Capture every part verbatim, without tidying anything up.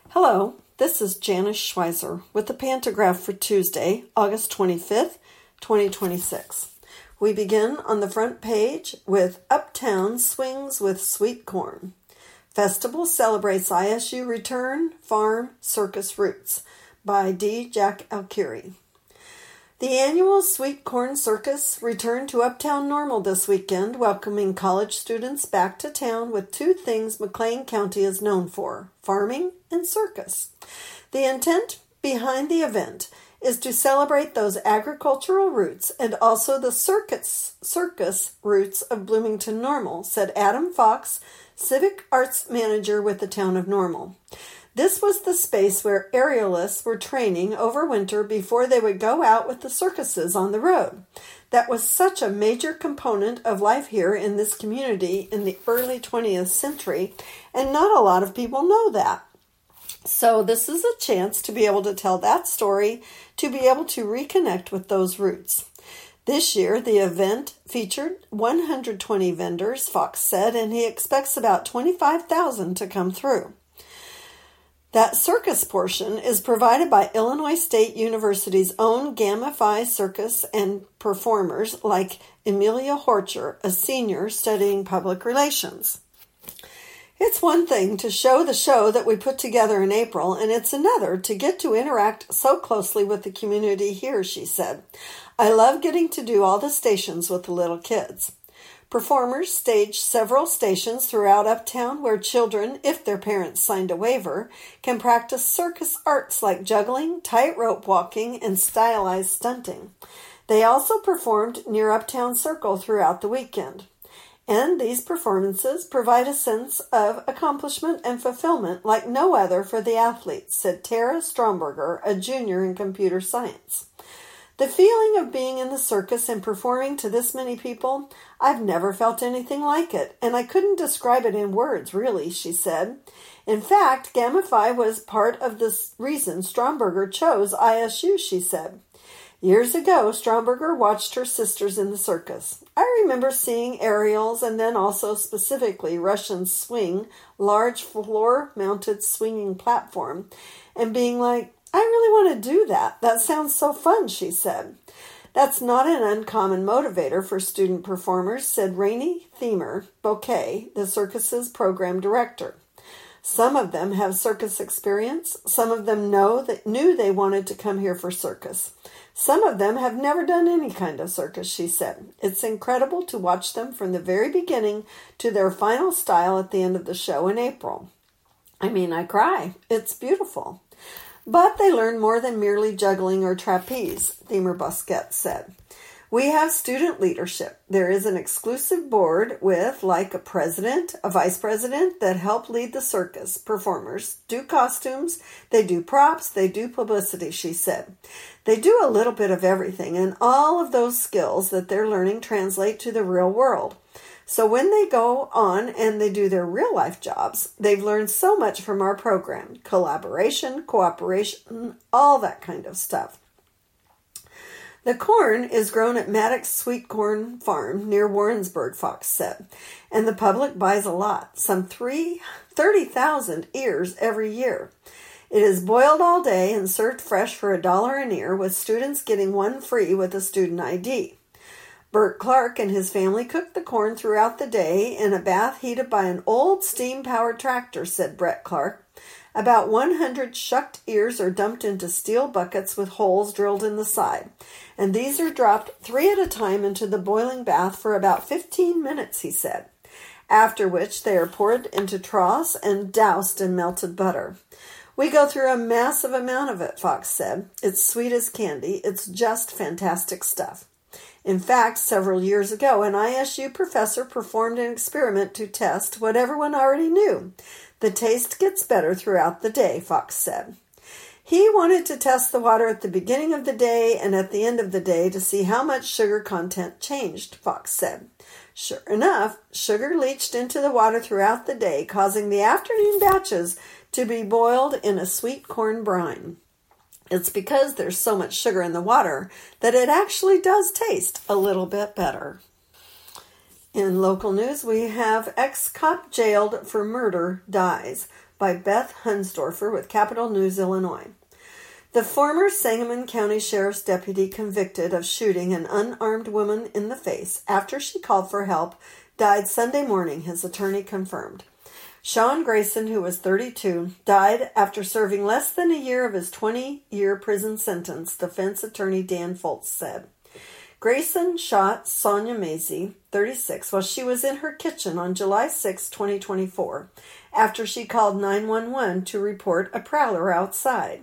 Hello, this is Janice Schweizer with the Pantograph for Tuesday, August twenty-fifth, twenty twenty-six. We begin on the front page with Uptown Swings with Sweet Corn. Festival celebrates I S U Return Farm Circus Roots by D. Jack Alkiri. The annual Sweet Corn Circus returned to Uptown Normal this weekend, welcoming college students back to town with two things McLean County is known for, farming and circus. The intent behind the event is to celebrate those agricultural roots and also the circus, circus roots of Bloomington Normal, said Adam Fox, Civic Arts Manager with the town of Normal. This was the space where aerialists were training over winter before they would go out with the circuses on the road. That was such a major component of life here in this community in the early twentieth century, and not a lot of people know that. So this is a chance to be able to tell that story, to be able to reconnect with those roots. This year, the event featured one hundred twenty vendors, Fox said, and he expects about twenty-five thousand to come through. That circus portion is provided by Illinois State University's own Gamma Phi circus and performers like Emilia Horcher, a senior studying public relations. It's one thing to show the show that we put together in April, and it's another to get to interact so closely with the community here, she said. I love getting to do all the stations with the little kids. Performers staged several stations throughout Uptown where children, if their parents signed a waiver, can practice circus arts like juggling, tightrope walking, and stylized stunting. They also performed near Uptown Circle throughout the weekend. And these performances provide a sense of accomplishment and fulfillment like no other for the athletes, said Tara Stromberger, a junior in computer science. The feeling of being in the circus and performing to this many people, I've never felt anything like it, and I couldn't describe it in words, really, she said. In fact, Gamma Phi was part of the reason Stromberger chose I S U, she said. Years ago, Stromberger watched her sisters in the circus. I remember seeing aerials and then also specifically Russian swing, large floor-mounted swinging platform, and being like, I really want to do that. That sounds so fun, she said. That's not an uncommon motivator for student performers, said Rainey Thiemer Bouquet, the circus's program director. Some of them have circus experience. Some of them know that knew they wanted to come here for circus. Some of them have never done any kind of circus, she said. It's incredible to watch them from the very beginning to their final style at the end of the show in April. I mean, I cry. It's beautiful. But they learn more than merely juggling or trapeze, Thiemer Bosquet said. We have student leadership. There is an exclusive board with, like, a president, a vice president that help lead the circus. Performers do costumes, they do props, they do publicity, she said. They do a little bit of everything, and all of those skills that they're learning translate to the real world. So when they go on and they do their real-life jobs, they've learned so much from our program. Collaboration, cooperation, all that kind of stuff. The corn is grown at Maddox Sweet Corn Farm near Warrensburg, Fox said, and the public buys a lot, some thirty thousand ears every year. It is boiled all day and served fresh for a dollar an ear, with students getting one free with a student I D. Bert Clark and his family cooked the corn throughout the day in a bath heated by an old steam-powered tractor, said Brett Clark. About one hundred shucked ears are dumped into steel buckets with holes drilled in the side, and these are dropped three at a time into the boiling bath for about fifteen minutes, he said, after which they are poured into troughs and doused in melted butter. We go through a massive amount of it, Fox said. It's sweet as candy. It's just fantastic stuff. In fact, several years ago, an I S U professor performed an experiment to test what everyone already knew. The taste gets better throughout the day, Fox said. He wanted to test the water at the beginning of the day and at the end of the day to see how much sugar content changed, Fox said. Sure enough, sugar leached into the water throughout the day, causing the afternoon batches to be boiled in a sweet corn brine. It's because there's so much sugar in the water that it actually does taste a little bit better. In local news, we have ex-cop jailed for murder dies. by Beth Hunsdorfer with Capital News, Illinois. The former Sangamon County Sheriff's deputy convicted of shooting an unarmed woman in the face after she called for help died Sunday morning, his attorney confirmed. Sean Grayson, who was thirty-two, died after serving less than a year of his twenty-year prison sentence, defense attorney Dan Foltz said. Grayson shot Sonia Macy, thirty-six, while she was in her kitchen on July sixth, twenty twenty-four, after she called nine one one to report a prowler outside.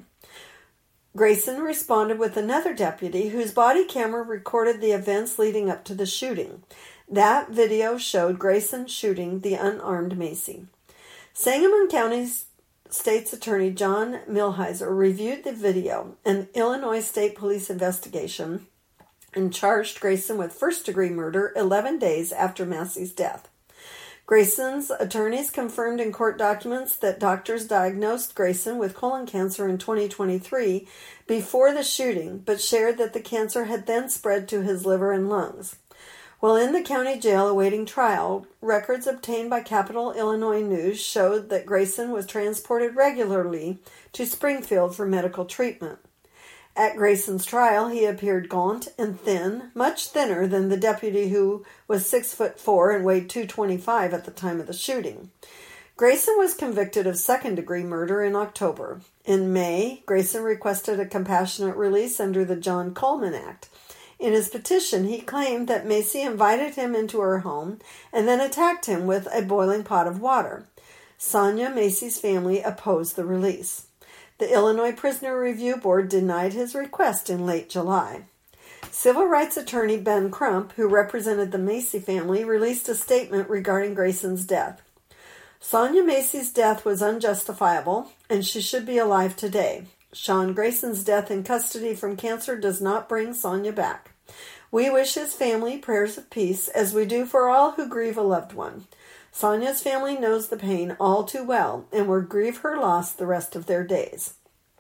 Grayson responded with another deputy whose body camera recorded the events leading up to the shooting. That video showed Grayson shooting the unarmed Macy. Sangamon County State's Attorney John Milheiser reviewed the video and Illinois State Police investigation and charged Grayson with first-degree murder eleven days after Massey's death. Grayson's attorneys confirmed in court documents that doctors diagnosed Grayson with colon cancer in twenty twenty-three before the shooting, but shared that the cancer had then spread to his liver and lungs. While in the county jail awaiting trial, records obtained by Capital Illinois News showed that Grayson was transported regularly to Springfield for medical treatment. At Grayson's trial, he appeared gaunt and thin, much thinner than the deputy who was six foot four and weighed two twenty-five at the time of the shooting. Grayson was convicted of second-degree murder in October. In May, Grayson requested a compassionate release under the John Coleman Act. In his petition, he claimed that Macy invited him into her home and then attacked him with a boiling pot of water. Sonia Macy's family opposed the release. The Illinois Prisoner Review Board denied his request in late July. Civil rights attorney Ben Crump, who represented the Macy family, released a statement regarding Grayson's death. Sonia Macy's death was unjustifiable, and she should be alive today. Sean Grayson's death in custody from cancer does not bring Sonia back. We wish his family prayers of peace, as we do for all who grieve a loved one. Sonia's family knows the pain all too well and will grieve her loss the rest of their days.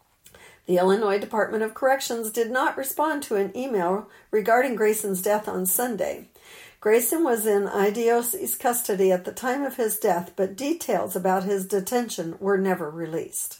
The Illinois Department of Corrections did not respond to an email regarding Grayson's death on Sunday. Grayson was in I D O C's custody at the time of his death, but details about his detention were never released.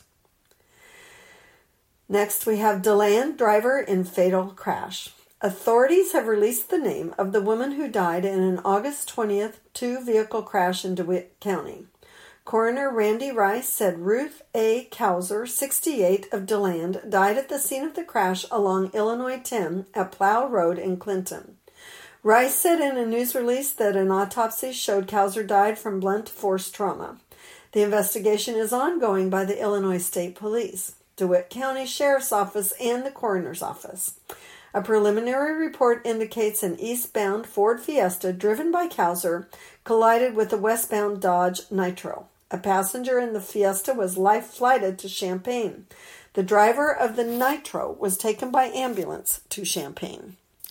Next, we have DeLand driver in fatal crash. Authorities have released the name of the woman who died in an August twentieth two-vehicle crash in DeWitt County. Coroner Randy Rice said Ruth A. Kauser, sixty-eight, of DeLand, died at the scene of the crash along Illinois ten at Plow Road in Clinton. Rice said in a news release that an autopsy showed Kauser died from blunt force trauma. The investigation is ongoing by the Illinois State Police, DeWitt County Sheriff's Office, and the Coroner's Office. A preliminary report indicates an eastbound Ford Fiesta driven by Kauser collided with a westbound Dodge Nitro. A passenger in the Fiesta was life-flighted to Champaign. The driver of the Nitro was taken by ambulance to Champaign.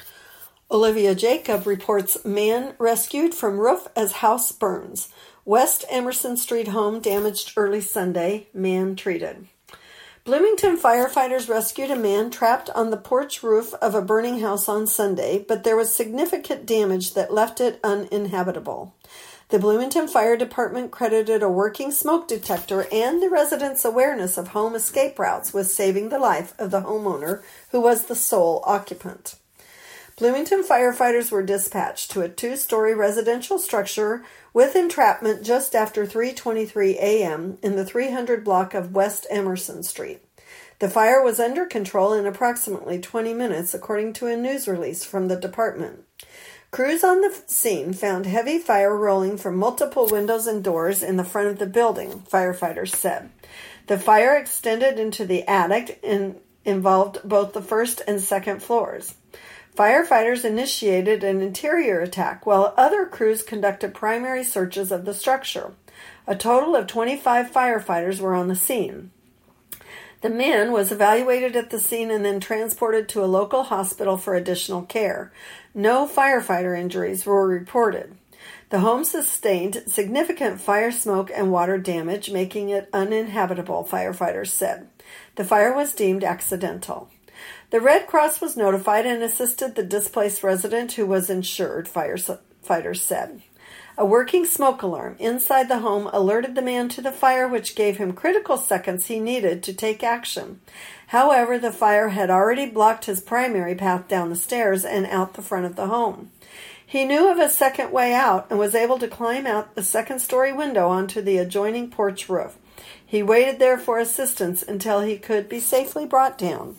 Olivia Jacob reports man rescued from roof as house burns. West Emerson Street home damaged early Sunday. Man treated. Bloomington firefighters rescued a man trapped on the porch roof of a burning house on Sunday, but there was significant damage that left it uninhabitable. The Bloomington Fire Department credited a working smoke detector and the residents' awareness of home escape routes with saving the life of the homeowner, who was the sole occupant. Bloomington firefighters were dispatched to a two-story residential structure with entrapment just after three twenty-three a.m. in the three hundred block of West Emerson Street. The fire was under control in approximately twenty minutes, according to a news release from the department. Crews on the scene found heavy fire rolling from multiple windows and doors in the front of the building, firefighters said. The fire extended into the attic and involved both the first and second floors. Firefighters initiated an interior attack while other crews conducted primary searches of the structure. A total of twenty-five firefighters were on the scene. The man was evaluated at the scene and then transported to a local hospital for additional care. No firefighter injuries were reported. The home sustained significant fire smoke and water damage, making it uninhabitable, firefighters said. The fire was deemed accidental. The Red Cross was notified and assisted the displaced resident who was insured, firefighters said. A working smoke alarm inside the home alerted the man to the fire, which gave him critical seconds he needed to take action. However, the fire had already blocked his primary path down the stairs and out the front of the home. He knew of a second way out and was able to climb out the second-story window onto the adjoining porch roof. He waited there for assistance until he could be safely brought down.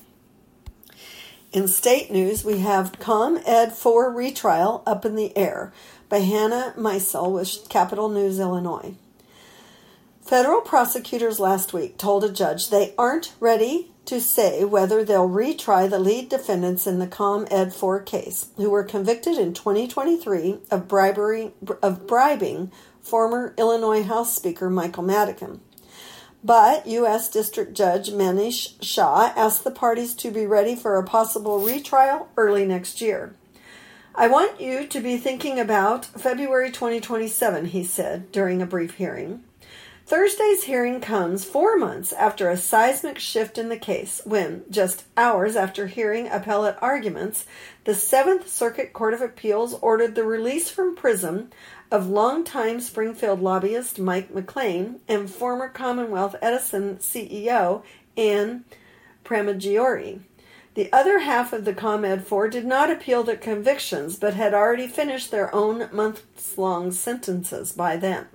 In state news, we have ComEd four retrial up in the air by Hannah Meisel with Capital News, Illinois. Federal prosecutors last week told a judge they aren't ready to say whether they'll retry the lead defendants in the ComEd four case, who were convicted in twenty twenty-three of bribery of bribing former Illinois House Speaker Michael Madigan. But U S District Judge Manish Shah asked the parties to be ready for a possible retrial early next year. I want you to be thinking about February twenty twenty-seven, he said during a brief hearing. Thursday's hearing comes four months after a seismic shift in the case when, just hours after hearing appellate arguments, the Seventh Circuit Court of Appeals ordered the release from prison of longtime Springfield lobbyist Mike McLean and former Commonwealth Edison C E O Anne Pramaggiore. The other half of the ComEd four did not appeal the convictions, but had already finished their own months-long sentences by then.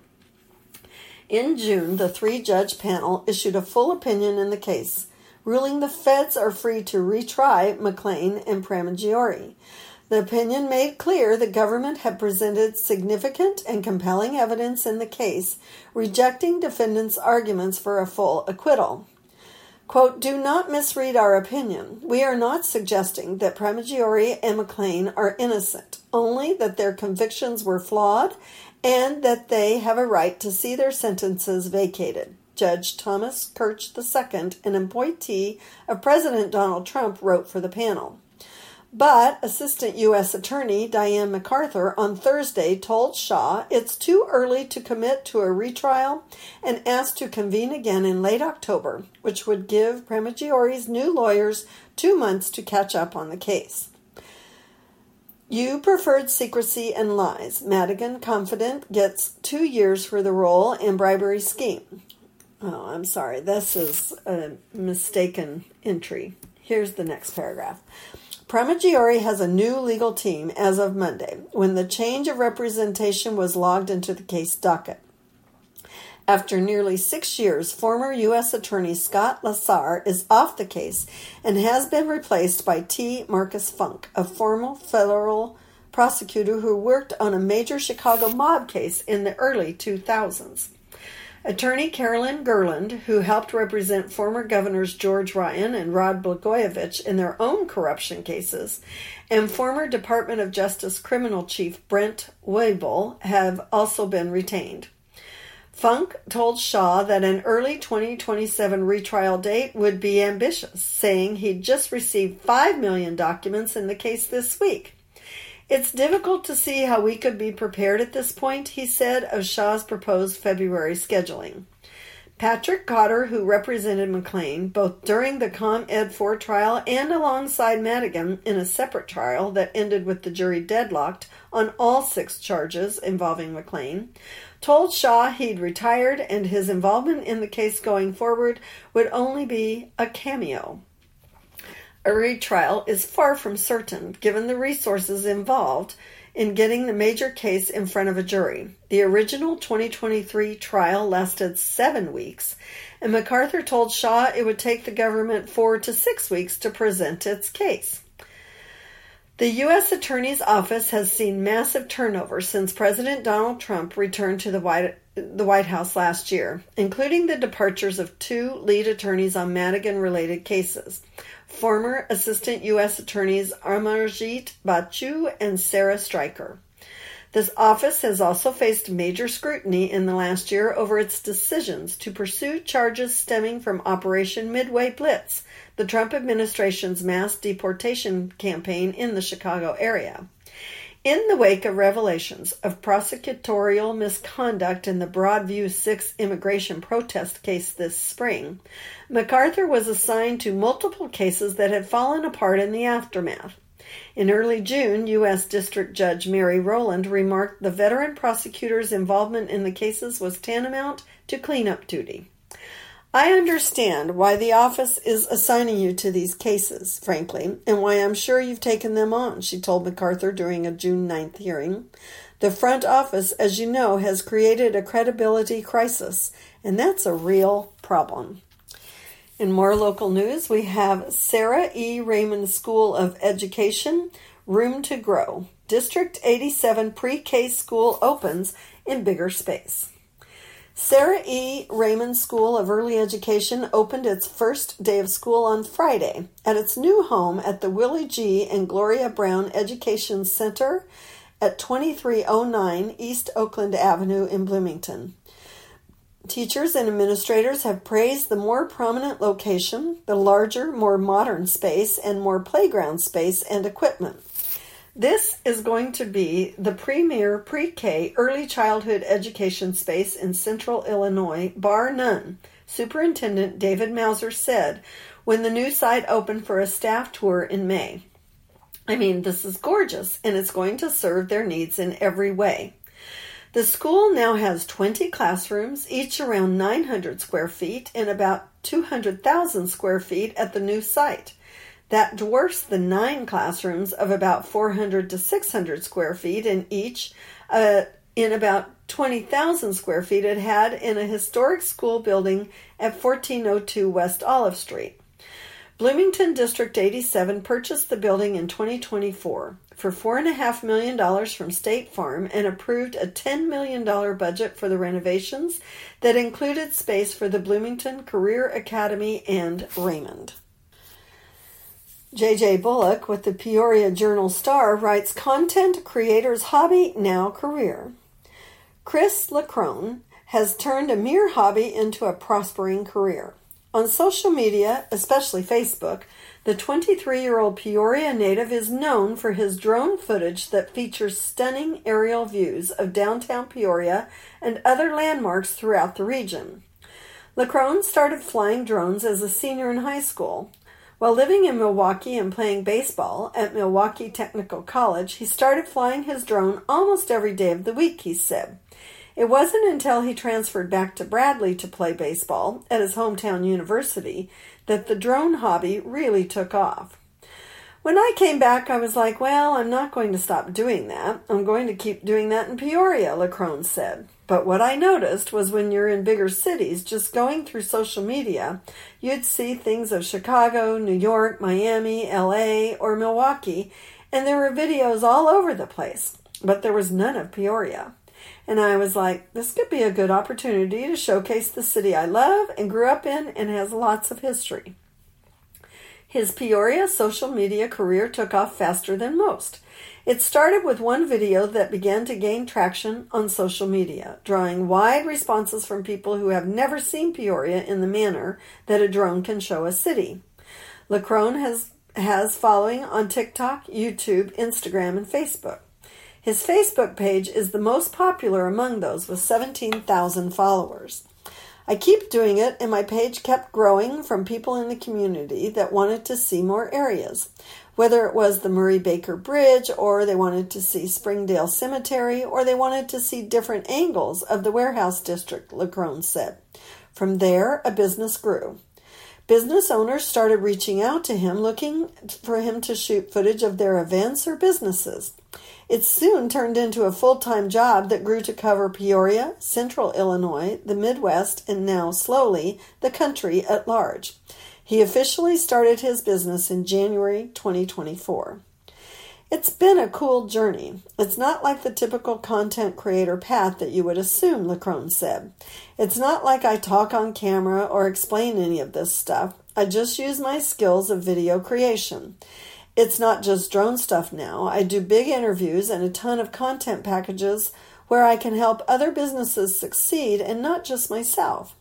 In June, the three-judge panel issued a full opinion in the case, ruling the feds are free to retry McLean and Pramaggiore. The opinion made clear the government had presented significant and compelling evidence in the case, rejecting defendants' arguments for a full acquittal. Quote, do not misread our opinion. We are not suggesting that Pramaggiore and McLean are innocent, only that their convictions were flawed and that they have a right to see their sentences vacated. Judge Thomas Kirch the Second, an appointee of President Donald Trump, wrote for the panel. But Assistant U S Attorney Diane MacArthur on Thursday told Shah it's too early to commit to a retrial and asked to convene again in late October, which would give Pramaggiore's new lawyers two months to catch up on the case. You preferred secrecy and lies. Madigan, confident, gets two years for the role and bribery scheme. Oh, I'm sorry. This is a mistaken entry. Here's the next paragraph. Pramaggiore has a new legal team as of Monday, when the change of representation was logged into the case docket. After nearly six years, former U S Attorney Scott Lasar is off the case and has been replaced by T. Marcus Funk, a former federal prosecutor who worked on a major Chicago mob case in the early two thousands. Attorney Carolyn Gerland, who helped represent former governors George Ryan and Rod Blagojevich in their own corruption cases, and former Department of Justice criminal chief Brent Weibel, have also been retained. Funk told Shah that an early twenty twenty-seven retrial date would be ambitious, saying he'd just received five million documents in the case this week. It's difficult to see how we could be prepared at this point, he said, of Shah's proposed February scheduling. Patrick Cotter, who represented McLean both during the ComEd four trial and alongside Madigan in a separate trial that ended with the jury deadlocked on all six charges involving McLean, told Shah he'd retired and his involvement in the case going forward would only be a cameo. A retrial is far from certain, given the resources involved in getting the major case in front of a jury. The original twenty twenty-three trial lasted seven weeks, and MacArthur told Shah it would take the government four to six weeks to present its case. The U S Attorney's Office has seen massive turnover since President Donald Trump returned to the White, the White House last year, including the departures of two lead attorneys on Madigan-related cases. Former Assistant U S Attorneys Amarjeet Bachu and Sarah Stryker. This office has also faced major scrutiny in the last year over its decisions to pursue charges stemming from Operation Midway Blitz, the Trump administration's mass deportation campaign in the Chicago area. In the wake of revelations of prosecutorial misconduct in the Broadview six immigration protest case this spring, MacArthur was assigned to multiple cases that had fallen apart in the aftermath. In early June, U S District Judge Mary Rowland remarked the veteran prosecutor's involvement in the cases was tantamount to cleanup duty. I understand why the office is assigning you to these cases, frankly, and why I'm sure you've taken them on, she told MacArthur during a June ninth hearing. The front office, as you know, has created a credibility crisis, and that's a real problem. In more local news, we have Sarah E. Raymond School of Education, Room to Grow. District eighty-seven Pre-K School opens in bigger space. Sarah E. Raymond School of Early Education opened its first day of school on Friday at its new home at the Willie G. and Gloria Brown Education Center at twenty-three oh nine East Oakland Avenue in Bloomington. Teachers and administrators have praised the more prominent location, the larger, more modern space, and more playground space and equipment. This is going to be the premier pre-K early childhood education space in central Illinois, bar none, Superintendent David Mauser said when the new site opened for a staff tour in May. I mean, this is gorgeous, and it's going to serve their needs in every way. The school now has twenty classrooms, each around nine hundred square feet, and about two hundred thousand square feet at the new site. That dwarfs the nine classrooms of about four hundred to six hundred square feet in each, uh, in about twenty thousand square feet it had in a historic school building at fourteen oh two West Olive Street. Bloomington District eighty-seven purchased the building in twenty twenty-four for four point five million dollars from State Farm and approved a ten million dollars budget for the renovations that included space for the Bloomington Career Academy and Raymond. J J Bullock with the Peoria Journal-Star writes, Content Creator's Hobby, Now Career. Chris LaCrone has turned a mere hobby into a prospering career. On social media, especially Facebook, the twenty-three-year-old Peoria native is known for his drone footage that features stunning aerial views of downtown Peoria and other landmarks throughout the region. LaCrone started flying drones as a senior in high school. While living in Milwaukee and playing baseball at Milwaukee Technical College, he started flying his drone almost every day of the week, he said. It wasn't until he transferred back to Bradley to play baseball at his hometown university that the drone hobby really took off. When I came back, I was like, well, I'm not going to stop doing that. I'm going to keep doing that in Peoria, LaCrone said. But what I noticed was when you're in bigger cities, just going through social media, you'd see things of Chicago, New York, Miami, L A, or Milwaukee, and there were videos all over the place, but there was none of Peoria. And I was like, this could be a good opportunity to showcase the city I love and grew up in and has lots of history. His Peoria social media career took off faster than most. It started with one video that began to gain traction on social media, drawing wide responses from people who have never seen Peoria in the manner that a drone can show a city. LaCrone has, has following on TikTok, YouTube, Instagram, and Facebook. His Facebook page is the most popular among those with seventeen thousand followers. I keep doing it, and my page kept growing from people in the community that wanted to see more areas, whether it was the Murray Baker Bridge, or they wanted to see Springdale Cemetery, or they wanted to see different angles of the warehouse district, LaCrone said. From there, a business grew. Business owners started reaching out to him, looking for him to shoot footage of their events or businesses. It soon turned into a full-time job that grew to cover Peoria, Central Illinois, the Midwest, and now, slowly, the country at large. He officially started his business in January twenty twenty-four. It's been a cool journey. It's not like the typical content creator path that you would assume, LaCrone said. It's not like I talk on camera or explain any of this stuff. I just use my skills of video creation. It's not just drone stuff now. I do big interviews and a ton of content packages where I can help other businesses succeed and not just myself.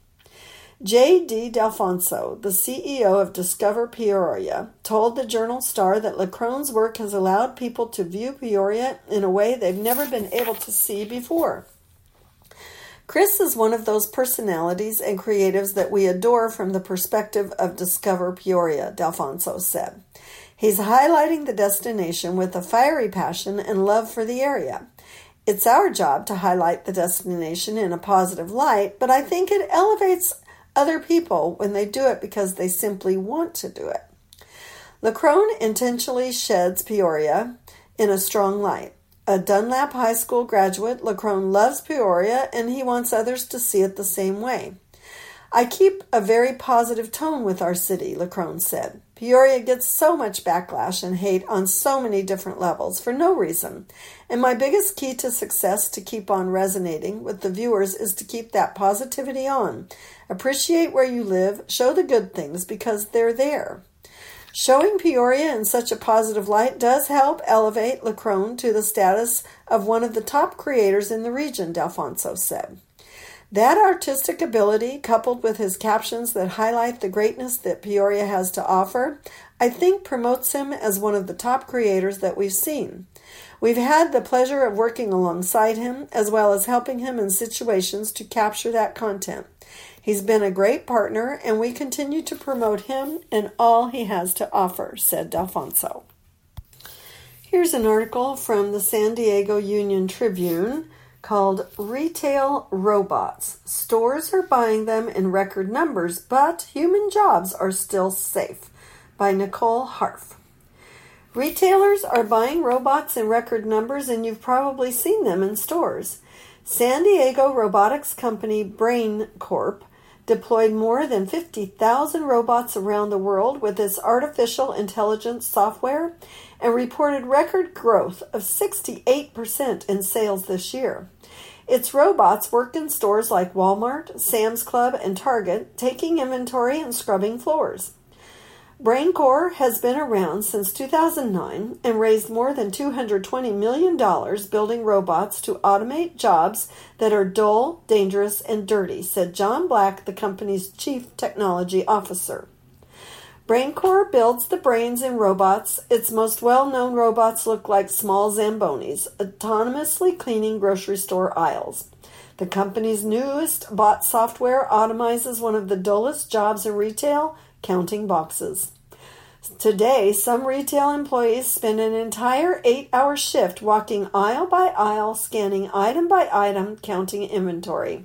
J D D'Alfonso, the C E O of Discover Peoria, told the Journal-Star that LaCrone's work has allowed people to view Peoria in a way they've never been able to see before. Chris is one of those personalities and creatives that we adore from the perspective of Discover Peoria, D'Alfonso said. He's highlighting the destination with a fiery passion and love for the area. It's our job to highlight the destination in a positive light, but I think it elevates other people when they do it because they simply want to do it. LeCrone intentionally sheds Peoria in a strong light. A Dunlap High School graduate, LeCrone loves Peoria and he wants others to see it the same way. I keep a very positive tone with our city, LeCrone said. Peoria gets so much backlash and hate on so many different levels for no reason. And my biggest key to success to keep on resonating with the viewers is to keep that positivity on. Appreciate where you live, show the good things because they're there. Showing Peoria in such a positive light does help elevate LeCrone to the status of one of the top creators in the region, D'Alfonso said. That artistic ability, coupled with his captions that highlight the greatness that Peoria has to offer, I think promotes him as one of the top creators that we've seen. We've had the pleasure of working alongside him, as well as helping him in situations to capture that content. He's been a great partner, and we continue to promote him and all he has to offer, said D'Alfonso. Here's an article from the San Diego Union Tribune called Retail Robots. Stores are buying them in record numbers, but human jobs are still safe, by Nicole Harf. Retailers are buying robots in record numbers, and you've probably seen them in stores. San Diego robotics company Brain Corp deployed more than fifty thousand robots around the world with its artificial intelligence software and reported record growth of sixty-eight percent in sales this year. Its robots work in stores like Walmart, Sam's Club, and Target, taking inventory and scrubbing floors. BrainCore has been around since two thousand nine and raised more than two hundred twenty million dollars building robots to automate jobs that are dull, dangerous, and dirty, said John Black, the company's chief technology officer. BrainCore builds the brains in robots. Its most well-known robots look like small Zambonis, autonomously cleaning grocery store aisles. The company's newest bot software automizes one of the dullest jobs in retail, counting boxes. Today, some retail employees spend an entire eight-hour shift walking aisle by aisle, scanning item by item, counting inventory.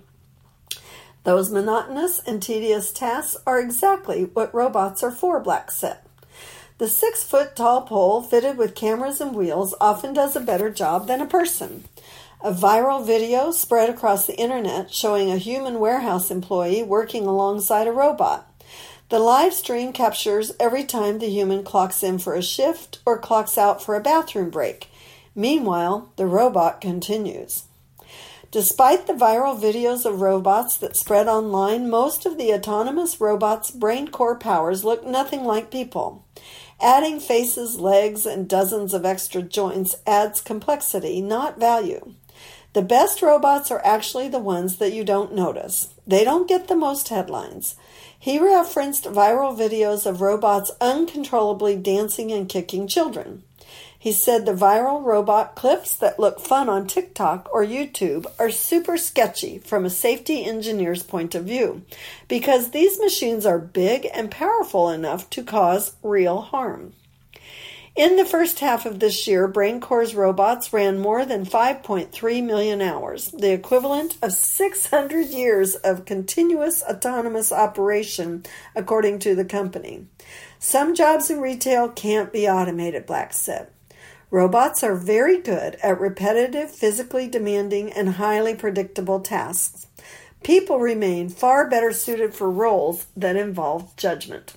Those monotonous and tedious tasks are exactly what robots are for, Black said. The six-foot-tall pole fitted with cameras and wheels often does a better job than a person. A viral video spread across the internet showing a human warehouse employee working alongside a robot. The live stream captures every time the human clocks in for a shift or clocks out for a bathroom break. Meanwhile, the robot continues. Despite the viral videos of robots that spread online, most of the autonomous robots' brain core powers look nothing like people. Adding faces, legs, and dozens of extra joints adds complexity, not value. The best robots are actually the ones that you don't notice. They don't get the most headlines. He referenced viral videos of robots uncontrollably dancing and kicking children. He said the viral robot clips that look fun on TikTok or YouTube are super sketchy from a safety engineer's point of view because these machines are big and powerful enough to cause real harm. In the first half of this year, BrainCore's robots ran more than five point three million hours, the equivalent of six hundred years of continuous autonomous operation, according to the company. Some jobs in retail can't be automated, Black said. Robots are very good at repetitive, physically demanding, and highly predictable tasks. People remain far better suited for roles that involve judgment.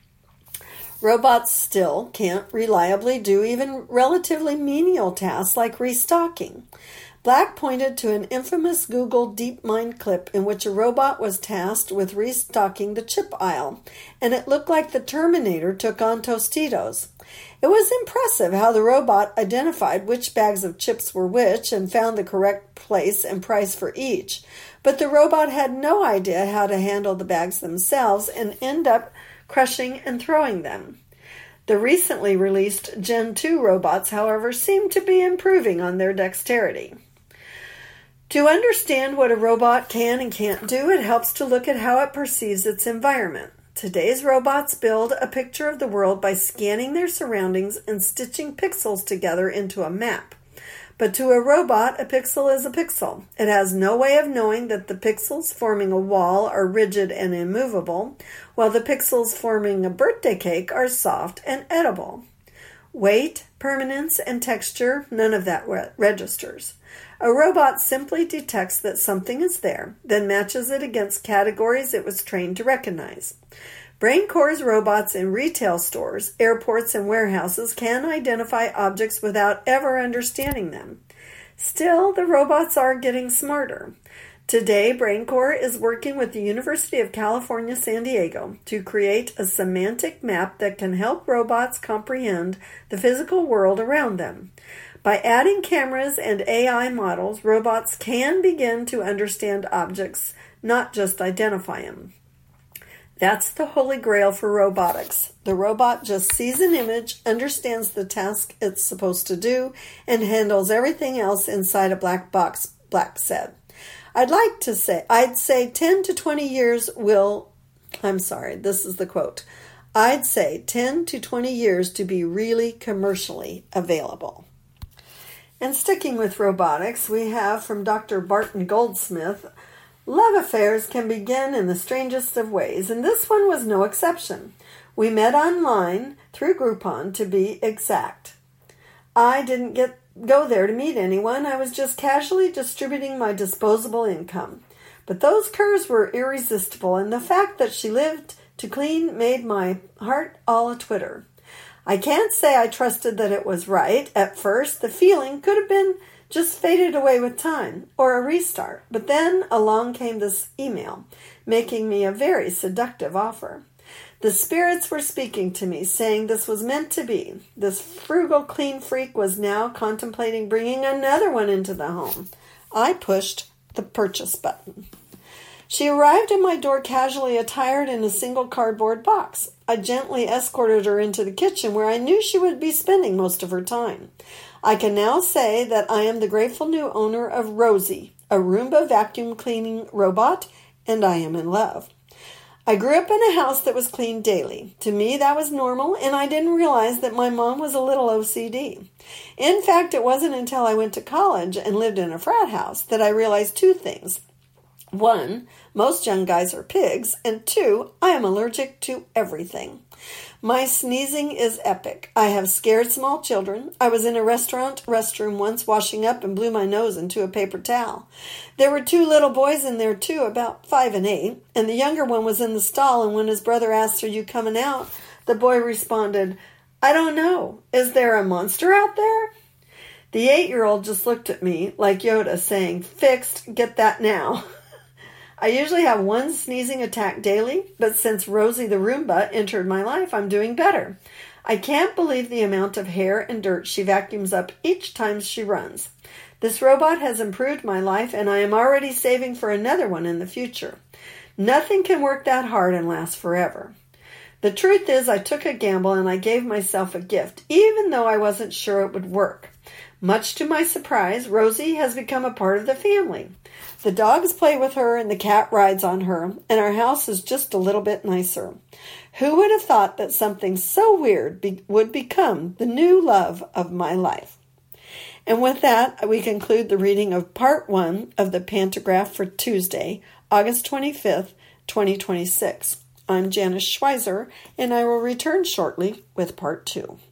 Robots still can't reliably do even relatively menial tasks like restocking. Black pointed to an infamous Google DeepMind clip in which a robot was tasked with restocking the chip aisle, and it looked like the Terminator took on Tostitos. It was impressive how the robot identified which bags of chips were which and found the correct place and price for each, but the robot had no idea how to handle the bags themselves and ended up crushing and throwing them. The recently released Gen two robots, however, seem to be improving on their dexterity. To understand what a robot can and can't do, it helps to look at how it perceives its environment. Today's robots build a picture of the world by scanning their surroundings and stitching pixels together into a map. But to a robot, a pixel is a pixel. It has no way of knowing that the pixels forming a wall are rigid and immovable, while the pixels forming a birthday cake are soft and edible. Weight, permanence, and texture, none of that re- registers. A robot simply detects that something is there, then matches it against categories it was trained to recognize. BrainCore's robots in retail stores, airports, and warehouses can identify objects without ever understanding them. Still, the robots are getting smarter. Today, BrainCore is working with the University of California, San Diego to create a semantic map that can help robots comprehend the physical world around them. By adding cameras and A I models, robots can begin to understand objects, not just identify them. That's the holy grail for robotics. The robot just sees an image, understands the task it's supposed to do, and handles everything else inside a black box, Black said. I'd like to say, I'd say ten to twenty years will, I'm sorry, this is the quote. I'd say ten to twenty years to be really commercially available. And sticking with robotics, we have from Doctor Barton Goldsmith, love affairs can begin in the strangest of ways, and this one was no exception. We met online through Groupon, to be exact. I didn't get go there to meet anyone. I was just casually distributing my disposable income. But those curs were irresistible, and the fact that she lived to clean made my heart all a-twitter. I can't say I trusted that it was right. At first, the feeling could have been just faded away with time, or a restart. But then along came this email, making me a very seductive offer. The spirits were speaking to me, saying this was meant to be. This frugal clean freak was now contemplating bringing another one into the home. I pushed the purchase button. She arrived at my door casually attired in a single cardboard box. I gently escorted her into the kitchen where I knew she would be spending most of her time. I can now say that I am the grateful new owner of Rosie, a Roomba vacuum cleaning robot, and I am in love. I grew up in a house that was cleaned daily. To me, that was normal, and I didn't realize that my mom was a little O C D. In fact, it wasn't until I went to college and lived in a frat house that I realized two things. One, most young guys are pigs, and two, I am allergic to everything. My sneezing is epic. I have scared small children. I was in a restaurant restroom once washing up and blew my nose into a paper towel. There were two little boys in there too, about five and eight, and the younger one was in the stall, and when his brother asked, "Are you coming out?" the boy responded, "I don't know. Is there a monster out there?" The eight-year-old just looked at me like Yoda saying, "Fixed, get that now." I usually have one sneezing attack daily, but since Rosie the Roomba entered my life, I'm doing better. I can't believe the amount of hair and dirt she vacuums up each time she runs. This robot has improved my life, and I am already saving for another one in the future. Nothing can work that hard and last forever. The truth is, I took a gamble and I gave myself a gift, even though I wasn't sure it would work. Much to my surprise, Rosie has become a part of the family. The dogs play with her and the cat rides on her, and our house is just a little bit nicer. Who would have thought that something so weird be- would become the new love of my life? And with that, we conclude the reading of part one of the Pantograph for Tuesday, August twenty-fifth, twenty twenty-six. I'm Janice Schweizer, and I will return shortly with part two.